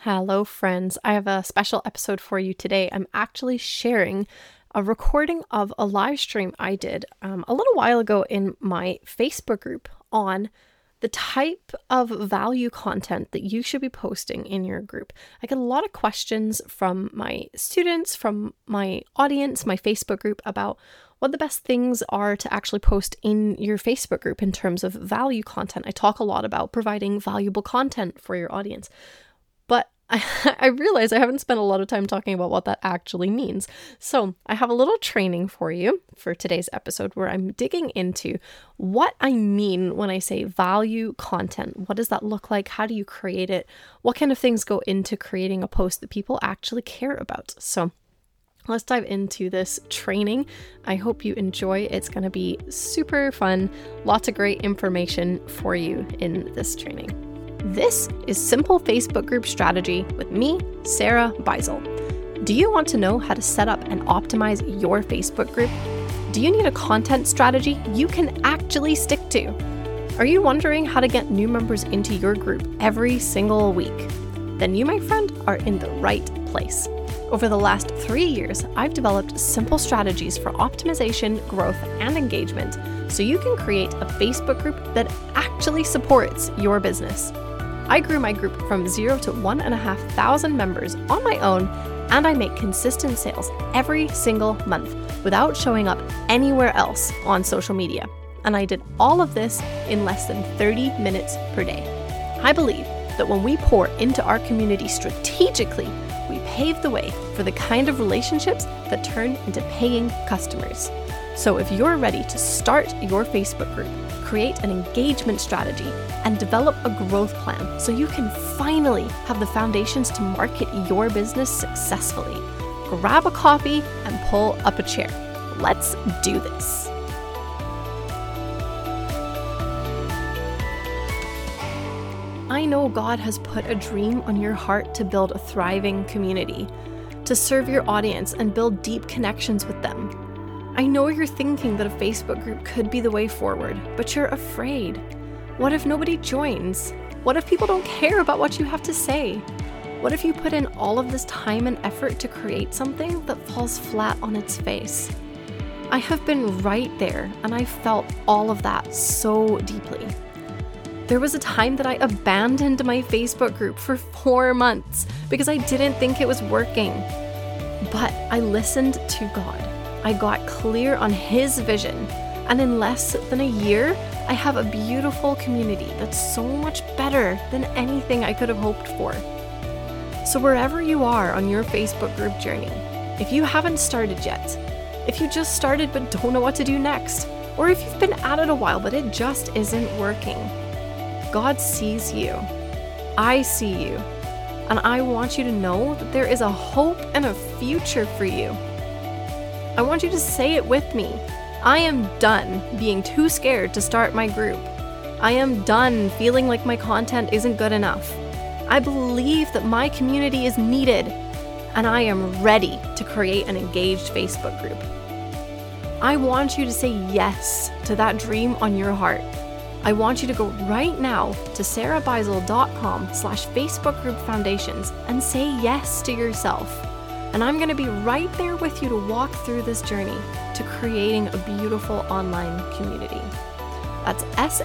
Hello, friends. I have a special episode for you today. I'm actually sharing a recording of a live stream I did a little while ago in my Facebook group on the type of value content that you should be posting in your group. I get a lot of questions from my students, from my audience, my Facebook group about what the best things are to actually post in your Facebook group in terms of value content. I talk a lot about providing valuable content for your audience. But I realize I haven't spent a lot of time talking about what that actually means. So I have a little training for you for today's episode where I'm digging into what I mean when I say value content. What does that look like? How do you create it? What kind of things go into creating a post that people actually care about? So let's dive into this training. I hope you enjoy. It's going to be super fun. Lots of great information for you in this training. This is Simple Facebook Group Strategy with me, Sarah Beisel. Do you want to know how to set up and optimize your Facebook group? Do you need a content strategy you can actually stick to? Are you wondering how to get new members into your group every single week? Then you, my friend, are in the right place. Over the last 3 years, I've developed simple strategies for optimization, growth, and engagement so you can create a Facebook group that actually supports your business. I grew my group from 0 to 1,500 members on my own, and I make consistent sales every single month without showing up anywhere else on social media. And I did all of this in less than 30 minutes per day. I believe that when we pour into our community strategically, we pave the way for the kind of relationships that turn into paying customers. So if you're ready to start your Facebook group, create an engagement strategy, and develop a growth plan so you can finally have the foundations to market your business successfully, grab a coffee and pull up a chair. Let's do this. I know God has put a dream on your heart to build a thriving community, to serve your audience and build deep connections with them. I know you're thinking that a Facebook group could be the way forward, but you're afraid. What if nobody joins? What if people don't care about what you have to say? What if you put in all of this time and effort to create something that falls flat on its face? I have been right there, and I felt all of that so deeply. There was a time that I abandoned my Facebook group for 4 months because I didn't think it was working. But I listened to God. I got clear on His vision, and in less than a year, I have a beautiful community that's so much better than anything I could have hoped for. So wherever you are on your Facebook group journey, if you haven't started yet, if you just started but don't know what to do next, or if you've been at it a while but it just isn't working, God sees you. I see you. And I want you to know that there is a hope and a future for you. I want you to say it with me. I am done being too scared to start my group. I am done feeling like my content isn't good enough. I believe that my community is needed, and I am ready to create an engaged Facebook group. I want you to say yes to that dream on your heart. I want you to go right now to sarahbeisel.com/Facebook group foundations and say yes to yourself. And I'm going to be right there with you to walk through this journey to creating a beautiful online community. That's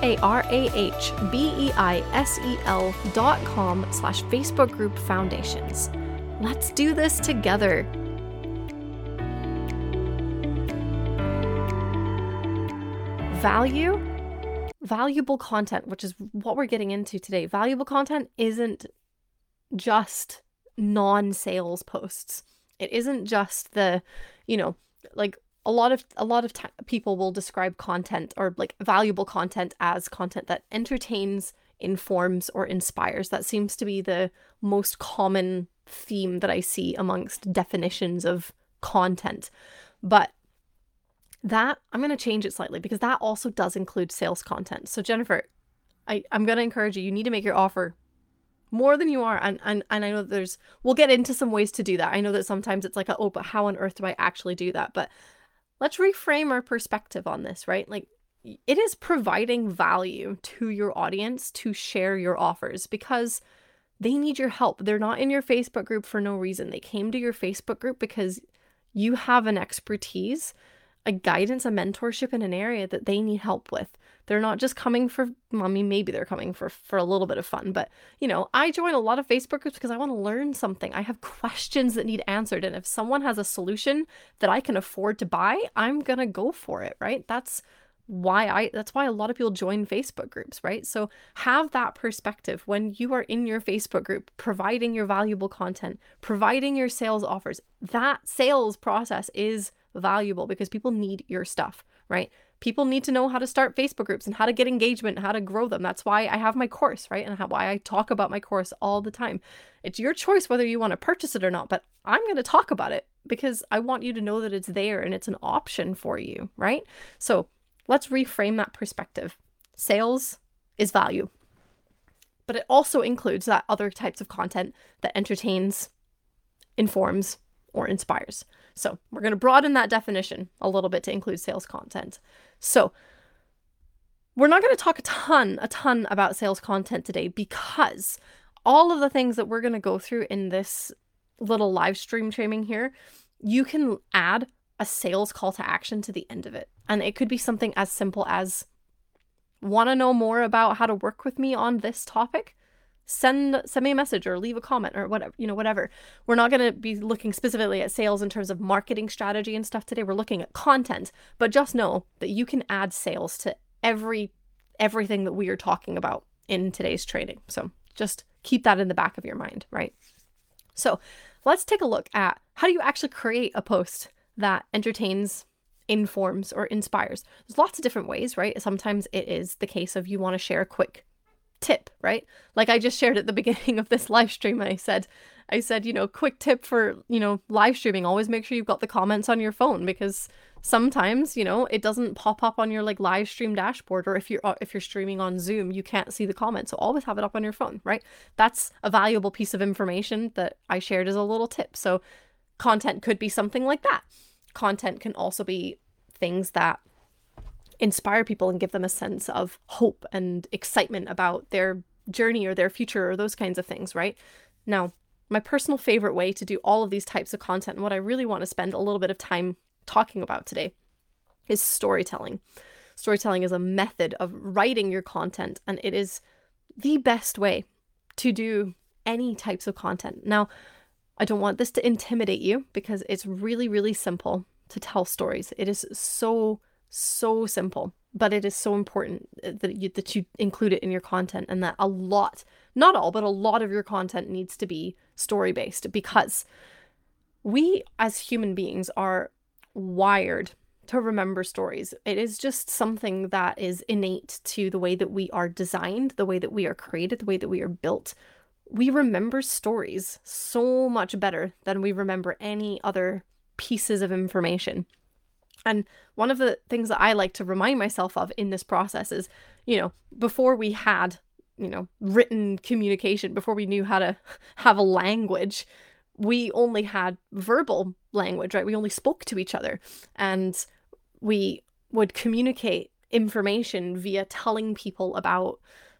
sarahbeisel.com/Facebook group foundations. Let's do this together. Valuable content, which is what we're getting into today. Valuable content isn't just non-sales posts. It isn't just the, like a lot of people will describe content or like valuable content as content that entertains, informs, or inspires. That seems to be the most common theme that I see amongst definitions of content. But that, I'm going to change it slightly because that also does include sales content. So Jennifer, I'm going to encourage you, you need to make your offer more than you are. And I know that we'll get into some ways to do that. I know that sometimes it's like, but how on earth do I actually do that? But let's reframe our perspective on this, right? Like, it is providing value to your audience to share your offers, because They need your help. They're not in your Facebook group for no reason. They came to your Facebook group because you have an expertise, a guidance, a mentorship in an area that they need help with. They're not just coming for, well, I mean, maybe they're coming for a little bit of fun, but I join a lot of Facebook groups because I want to learn something. I have questions that need answered. And if someone has a solution that I can afford to buy, I'm going to go for it, right? That's why a lot of people join Facebook groups, right? So have that perspective when you are in your Facebook group, providing your valuable content, providing your sales offers. That sales process is valuable because people need your stuff, right? People need to know how to start Facebook groups and how to get engagement, how to grow them. That's why I have my course, right? And why I talk about my course all the time. It's your choice whether you want to purchase it or not, but I'm going to talk about it because I want you to know that it's there and it's an option for you, right? So let's reframe that perspective. Sales is value, but it also includes that other types of content that entertains, informs, or inspires. So we're going to broaden that definition a little bit to include sales content. So we're not going to talk a ton about sales content today because all of the things that we're going to go through in this little live stream training here, you can add a sales call to action to the end of it. And it could be something as simple as, want to know more about how to work with me on this topic? Send me a message or leave a comment or whatever. We're not going to be looking specifically at sales in terms of marketing strategy and stuff today. We're looking at content, but just know that you can add sales to everything that we are talking about in today's training. So just keep that in the back of your mind, right? So let's take a look at how do you actually create a post that entertains, informs, or inspires. There's lots of different ways, right? Sometimes it is the case of you want to share a quick tip, right? Like I just shared at the beginning of this live stream, I said, quick tip for, live streaming, always make sure you've got the comments on your phone because sometimes, it doesn't pop up on your like live stream dashboard, or if you're streaming on Zoom, you can't see the comments. So always have it up on your phone, right? That's a valuable piece of information that I shared as a little tip. So content could be something like that. Content can also be things that inspire people and give them a sense of hope and excitement about their journey or their future or those kinds of things, right? Now, my personal favorite way to do all of these types of content, and what I really want to spend a little bit of time talking about today, is storytelling. Storytelling is a method of writing your content, and it is the best way to do any types of content. Now, I don't want this to intimidate you because it's really, really simple to tell stories. It is so simple, but it is so important that you include it in your content, and that not all, but a lot of your content needs to be story-based, because we as human beings are wired to remember stories. It is just something that is innate to the way that we are designed, the way that we are created, the way that we are built. We remember stories so much better than we remember any other pieces of information. And one of the things that I like to remind myself of in this process is, before we had, written communication, before we knew how to have a language, we only had verbal language, right? We only spoke to each other, and we would communicate information via telling people about,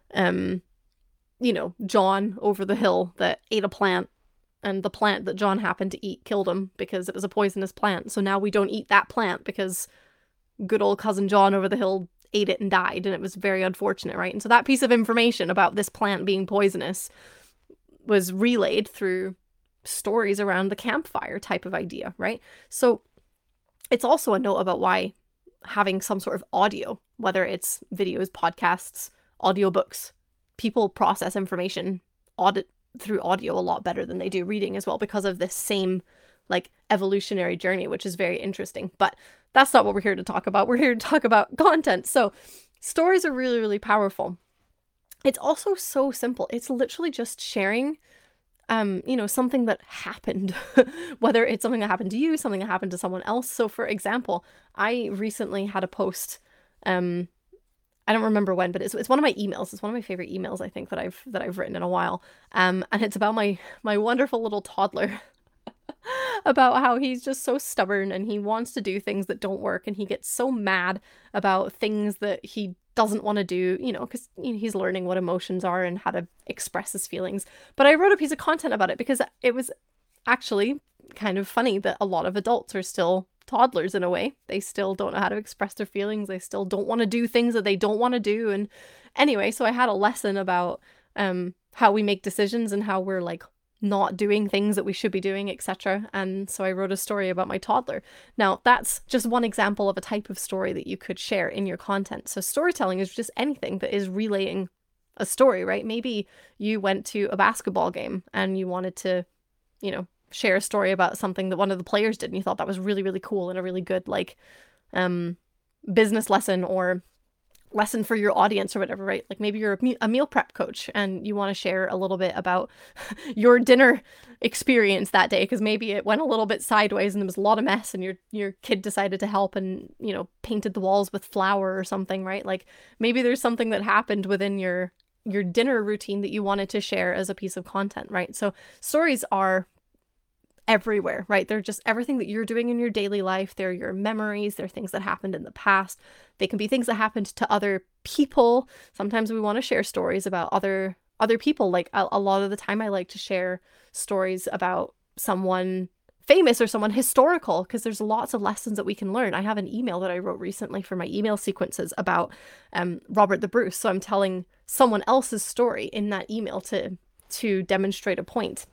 John over the hill that ate a plant, and the plant that John happened to eat killed him because it was a poisonous plant. So now we don't eat that plant because good old cousin John over the hill ate it and died, and it was very unfortunate, right? And so that piece of information about this plant being poisonous was relayed through stories around the campfire type of idea, right? So it's also a note about why having some sort of audio, whether it's videos, podcasts, audiobooks, people process information through audio a lot better than they do reading as well, because of this same like evolutionary journey, which is very interesting. But that's not what we're here to talk about. We're here to talk about content. So stories are really, really powerful. It's also so simple. It's literally just sharing something that happened, whether it's something that happened to you, something that happened to someone else. So for example, I recently had a post, I don't remember when, but it's one of my emails. It's one of my favorite emails, I think, that I've written in a while. And it's about my wonderful little toddler, about how he's just so stubborn and he wants to do things that don't work, and he gets so mad about things that he doesn't want to do, because he's learning what emotions are and how to express his feelings. But I wrote a piece of content about it because it was actually kind of funny that a lot of adults are still toddlers in a way. They still don't know how to express their feelings. They still don't want to do things that they don't want to do. And anyway, so I had a lesson about how we make decisions and how we're like not doing things that we should be doing, etc. And so I wrote a story about my toddler. Now, that's just one example of a type of story that you could share in your content. So storytelling is just anything that is relaying a story, right? Maybe you went to a basketball game and you wanted to, share a story about something that one of the players did and you thought that was really, really cool and a really good like business lesson or lesson for your audience or whatever, right? Like maybe you're a meal prep coach and you want to share a little bit about your dinner experience that day because maybe it went a little bit sideways and there was a lot of mess and your kid decided to help and, painted the walls with flour or something, right? Like maybe there's something that happened within your dinner routine that you wanted to share as a piece of content, right? So stories are everywhere, right? They're just everything that you're doing in your daily life. They're your memories. They're things that happened in the past. They can be things that happened to other people. Sometimes we want to share stories about other people. Like a lot of the time I like to share stories about someone famous or someone historical because there's lots of lessons that we can learn. I have an email that I wrote recently for my email sequences about Robert the Bruce. So I'm telling someone else's story in that email to demonstrate a point.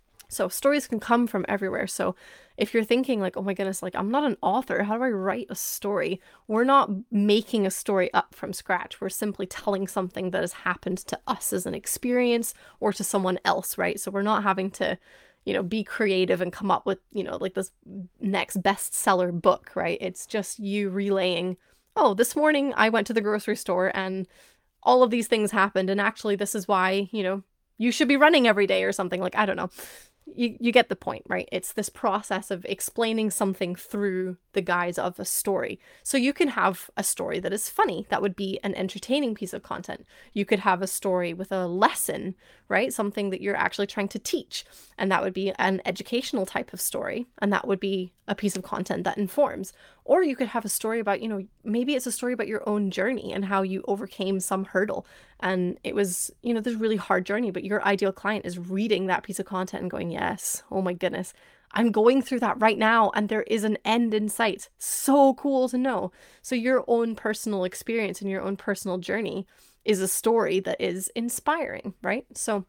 So stories can come from everywhere. So if you're thinking like, oh my goodness, like I'm not an author, how do I write a story? We're not making a story up from scratch. We're simply telling something that has happened to us as an experience or to someone else, right? So we're not having to, be creative and come up with, like this next bestseller book, right? It's just you relaying, oh, this morning I went to the grocery store and all of these things happened. And actually this is why, you should be running every day or something. Like, I don't know. You get the point, right? It's this process of explaining something through the guise of a story. So you can have a story that is funny. That would be an entertaining piece of content. You could have a story with a lesson, right? Something that you're actually trying to teach. And that would be an educational type of story. And that would be a piece of content that informs. Or you could have a story about, maybe it's a story about your own journey and how you overcame some hurdle. And it was, this really hard journey, but your ideal client is reading that piece of content and going, yes, oh my goodness, I'm going through that right now. And there is an end in sight. So cool to know. So your own personal experience and your own personal journey is a story that is inspiring, right? So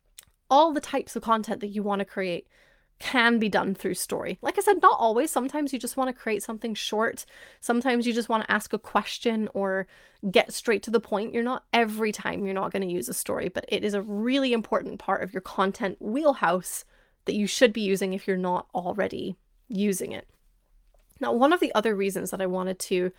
all the types of content that you want to create can be done through story. Like I said, not always. Sometimes you just want to create something short. Sometimes you just want to ask a question or get straight to the point. Every time you're not going to use a story, but it is a really important part of your content wheelhouse that you should be using if you're not already using it. Now, one of the other reasons that I wanted to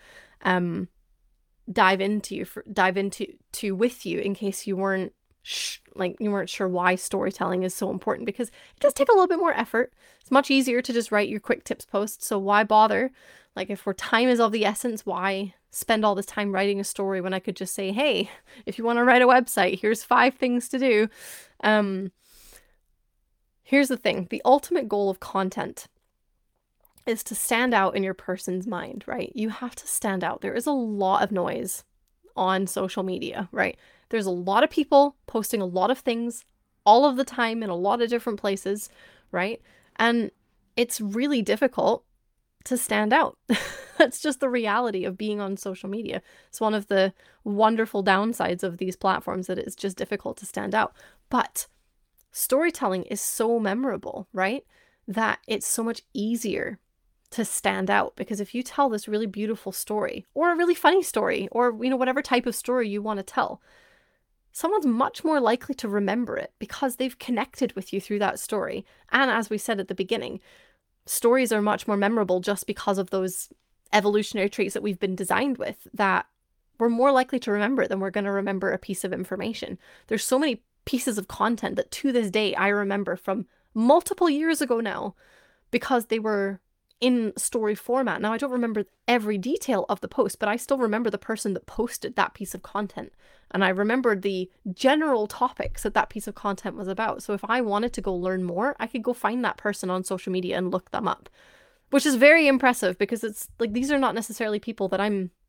dive into with you in case you weren't you weren't sure why storytelling is so important, because it does take a little bit more effort. It's much easier to just write your quick tips post. So why bother? Like if time is of the essence, why spend all this time writing a story when I could just say, hey, if you want to write a website, here's 5 things to do. Here's the thing. The ultimate goal of content is to stand out in your person's mind, right? You have to stand out. There is a lot of noise on social media, right? There's a lot of people posting a lot of things all of the time in a lot of different places, right? And it's really difficult to stand out. That's just the reality of being on social media. It's one of the wonderful downsides of these platforms, that it's just difficult to stand out. But storytelling is so memorable, right? That it's so much easier to stand out, because if you tell this really beautiful story or a really funny story or, whatever type of story you want to tell, someone's much more likely to remember it because they've connected with you through that story. And as we said at the beginning, stories are much more memorable just because of those evolutionary traits that we've been designed with, that we're more likely to remember it than we're going to remember a piece of information. There's so many pieces of content that to this day I remember from multiple years ago now because they were in story format. Now, I don't remember every detail of the post, but I still remember the person that posted that piece of content. And I remember the general topics that piece of content was about. So if I wanted to go learn more, I could go find that person on social media and look them up, which is very impressive because it's like, these are not necessarily people that I'm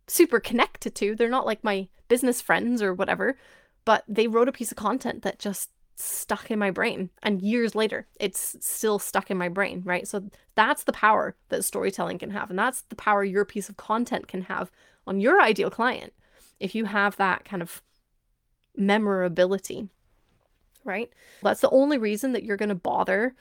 super connected to. They're not like my business friends or whatever, but they wrote a piece of content that just stuck in my brain. And years later, it's still stuck in my brain, right? So that's the power that storytelling can have. And that's the power your piece of content can have on your ideal client. If you have that kind of memorability, right? That's the only reason that you're going to bother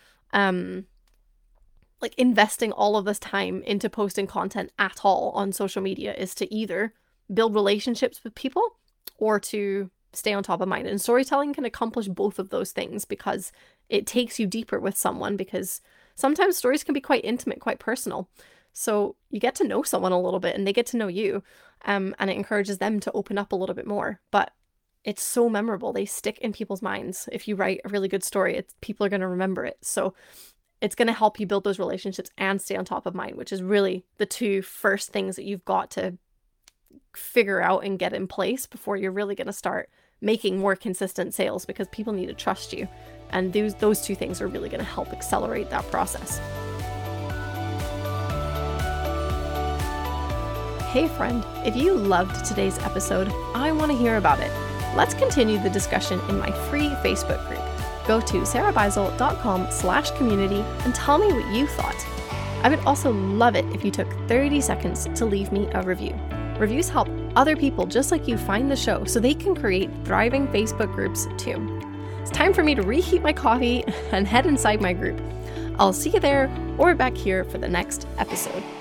like investing all of this time into posting content at all on social media, is to either build relationships with people or to stay on top of mind. And storytelling can accomplish both of those things because it takes you deeper with someone, because sometimes stories can be quite intimate, quite personal. So you get to know someone a little bit and they get to know you, and it encourages them to open up a little bit more. But it's so memorable. They stick in people's minds. If you write a really good story, people are going to remember it. So it's going to help you build those relationships and stay on top of mind, which is really the two first things that you've got to figure out and get in place before you're really going to start making more consistent sales, because people need to trust you. And those two things are really going to help accelerate that process. Hey friend, if you loved today's episode, I want to hear about it. Let's continue the discussion in my free Facebook group. Go to sarahbeisel.com/community and tell me what you thought. I would also love it if you took 30 seconds to leave me a review. Reviews help other people just like you find the show so they can create thriving Facebook groups too. It's time for me to reheat my coffee and head inside my group. I'll see you there or back here for the next episode.